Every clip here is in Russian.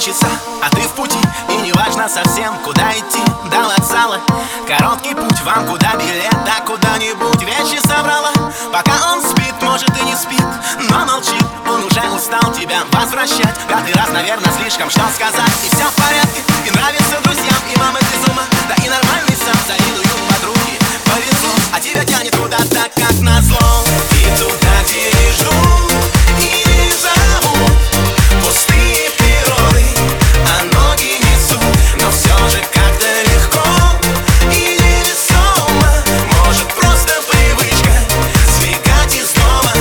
часа, а ты в пути, и неважно совсем, куда идти. До вокзала короткий путь, вам куда билет, да куда-нибудь. Вещи собрала, пока он спит, может и не спит, но молчит. Он уже устал тебя возвращать. Пятый раз, наверное, слишком, что сказать. И все в порядке, и нравится друзьям, и мама без ума, да и нормальный сам, завидуют подруги. Повезло, а тебя тянет куда-то, как назло. И туда, где не ждут и не зовут. Пустые природы, а ноги несут. Но все же как-то легко и невесомо. Может, просто привычка сбегать из дома.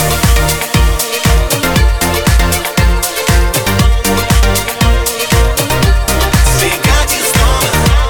Сбегать из дома.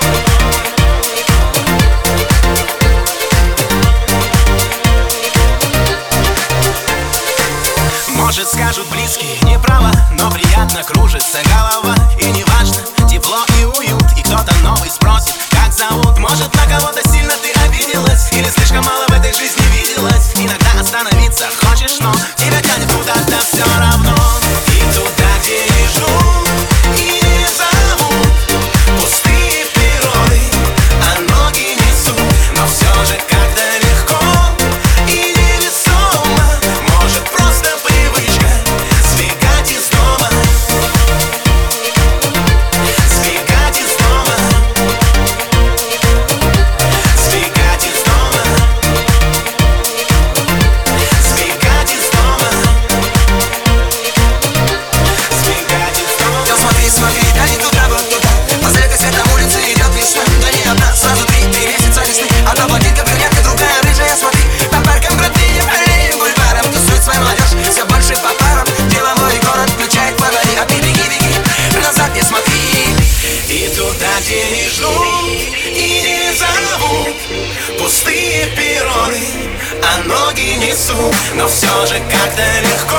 Может, скажут близкие, неправо, но приятно кружится голова. И неважно, тепло и уют, и кто-то новый спросит, как зовут. Может, на кого-то сильно ты обиделась, или слишком мало в этой жизни виделась. Иногда остановиться хочешь, но тебя тянет куда-то все равно. И туда, где не ждут и не зовут. Пустые природы, а ноги несут. Но все же как-то легко и невесомо. Может, просто привычка сбегать из дома. Сбегать из дома. Сбегать из дома. Сбегать из дома. Сбегать из дома. Я смотри, смотри, да не туда, вот туда. По зеленой светом улице идет весна. Да не одна, сразу три месяца весны. Одна блондинка, брюнетка, другая рыжая, смотри. По паркам, графиям, аллеям, бульварам тусует своя молодежь, все больше по парам. Деловой город включает фонари, а ты беги, беги, назад не смотри. И туда, где не ждут и не зовут. Пустые перроны, а ноги несут. Но все же как-то легко